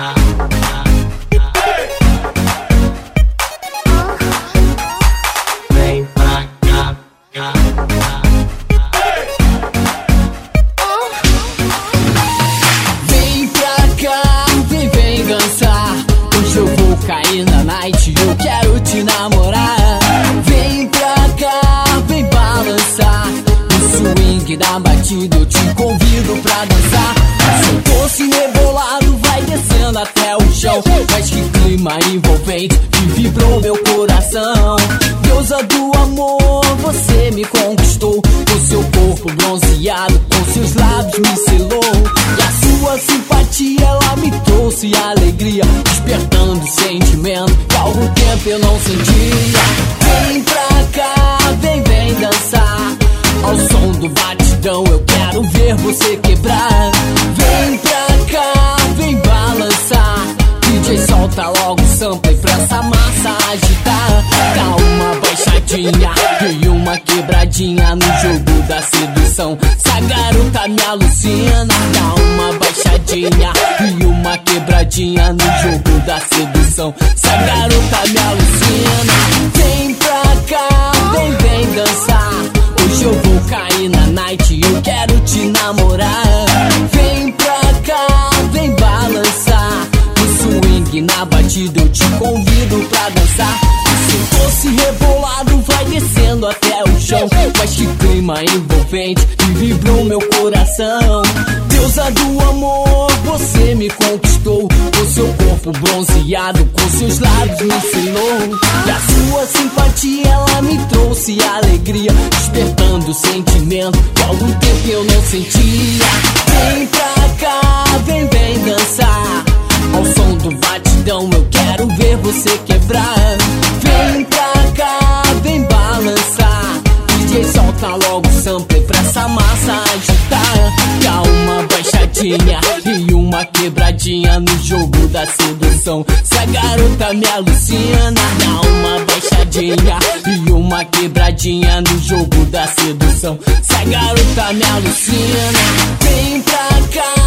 Vem pra cá, cá. Vem pra cá, vem dançar. Hoje eu vou cair na night, eu quero te namorar. Vem pra cá, vem balançar. No swing da batida eu te convido pra dançar. Seu doce rebolado vai descendo até o chão. Mas que clima envolvente que vibrou meu coração. Deusa do amor, você me conquistou. Com seu corpo bronzeado, com seus lábios me selou. E a sua simpatia, ela me trouxe alegria, despertando sentimento que há algum tempo eu não sentia. Vem pra cá, vem dançar. Ao som do batidão eu quero ver você quebrar. Vem pra cá, vem balançar. DJ solta logo o sample pra essa massa agitar. Dá uma baixadinha e uma quebradinha no jogo da sedução. Essa garota me alucina. Dá uma baixadinha e uma quebradinha no jogo da sedução. Essa garota me alucina. Vem pra cá, vem dançar. Hoje eu vou cair na night, eu quero te namorar. Vem pra cá, vem balançar. No swing, na batida eu te convido pra dançar. Se fosse rebolado vai descendo até o chão. Mas que clima envolvente que vibrou meu coração. Deusa do amor, você me conquistou. Com seu corpo bronzeado, com seus lábios me ensinou. E a sua simpatia, ela me trouxe alegria, despertando sentimento que há algum tempo eu não sentia. Vem pra cá, vem dançar. Ao som do batidão eu quero ver você quebrar. Vem pra cá, vem balançar. DJ solta logo o sample pra essa massa agitar. Dá uma baixadinha e uma quebradinha no jogo da sedução. Se a garota me alucina. Dá uma baixadinha e uma quebradinha no jogo da sedução. Se a garota me alucina. Vem pra cá,